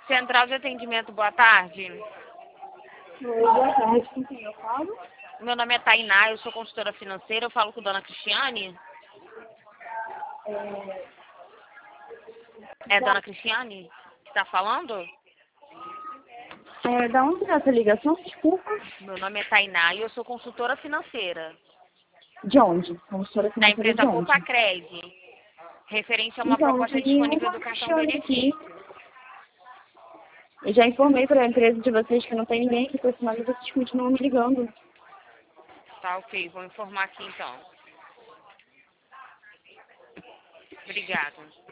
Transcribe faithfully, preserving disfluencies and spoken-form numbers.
Central de atendimento, boa tarde. Oi, boa tarde. Com quem eu falo? Meu nome é Tainá, eu sou consultora financeira, eu falo com a dona Cristiane. É, É dona Cristiane que está falando? é, da onde é essa ligação? Desculpa. Meu nome é Tainá e eu sou consultora financeira, De onde? Consultora da financeira de empresa onde? Poupa-Cred, referente a uma Então, não proposta tem nenhuma disponível do cartão Cristiane aqui. benefício. Eu já informei para a empresa de vocês que não tem ninguém aqui por esse nome e vocês continuam me ligando. Tá, ok, vou informar aqui então. Obrigada.